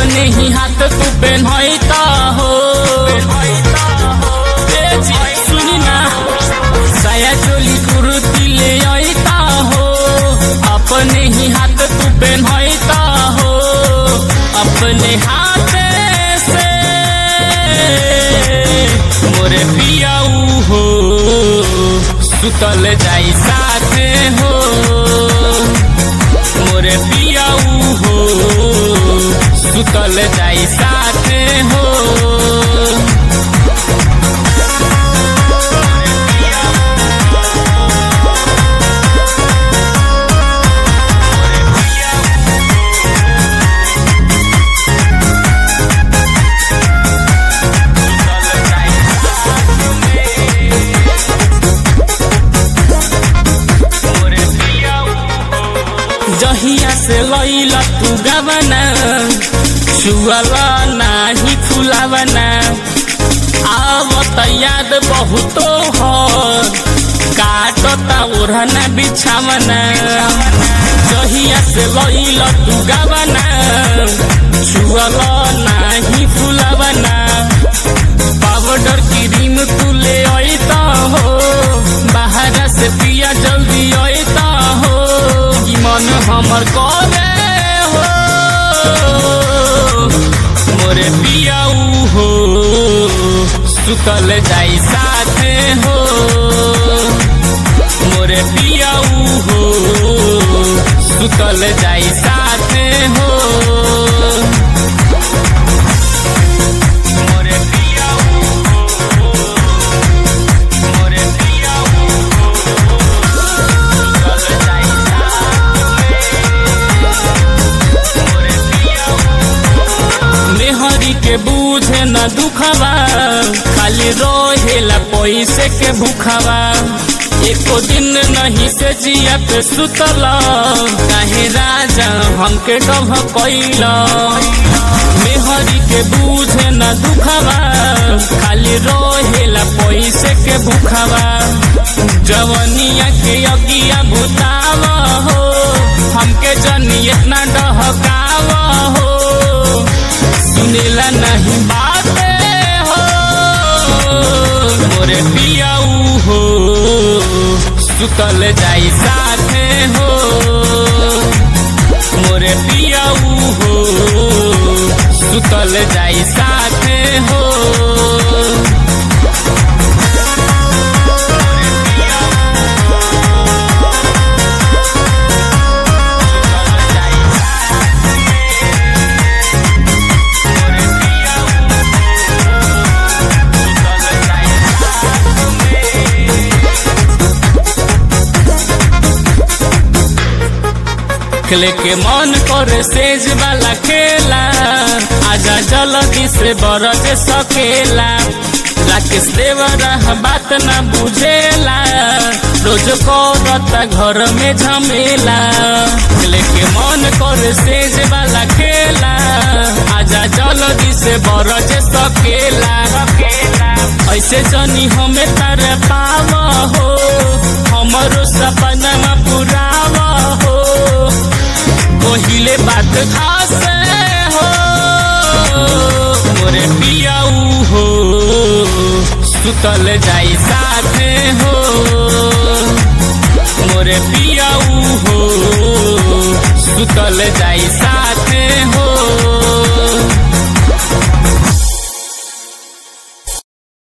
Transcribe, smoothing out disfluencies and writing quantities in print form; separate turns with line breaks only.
अपने ही हाथ तू पहनता हो। सुनी ना साया चोली कुर्ती ले आता हो, अपने ही हाथ तू पहनता हो। अपने हाथ से मोरे पियाऊ हो, सुतल जाई साथे हो। मोरे पियाऊ हो, सुतल जाई साथे हो। जहिया से लैला तू गवना, छुअला नाही फुलावना। आवत याद बहुतो हो, काटता ओढ़ना बिछावना। जहिया से लैला तू गवना, छुअला नाही फुलावना। पाउडर क्रीम तू ले आइता हो, बाहर से पिया जल्दी आइता हो। मन हमर करे हो, मोरे पियाऊ हो, सुतल जाई साथे हो। मोरे पियाऊ हो, सुतल जाई साथे हो। के बूझे न दुखवा, खाली रोहेला पैसे के भूखवा। एको दिन नहीं से जिया पे सुतला, काहे राजा हमके डभ कैला। मेहरी के बूझे न दुखवा, खाली रोहेला पैसे के भूखवा। जवनिया के अगिया भुतावा हो, हमके जनी इतना डहकावा हो। सुनेला नहीं बाते हो, मोरे पियाऊ हो, सुतल जाई साथे हो। मोरे पियाऊ हो, सुतल जाई साथे हो। खेले के मन करे सेज वाला खेला, आजा जल्दी से बरज सकेला। राकेश देवरा बात न बुझेला, रोज करता घर में झमेला। खेले के मन करे सेज वाला खेला, आजा जल्दी से बरज सकेला। ऐसे जनी हमें तर पावा हो, हमरो सपना पुरावा हो। पहिले बात खास हो, मोरे पियाऊ हो, सुतल जाई साथे हो। मोरे पियाऊ हो, सुतल जाई साथे हो।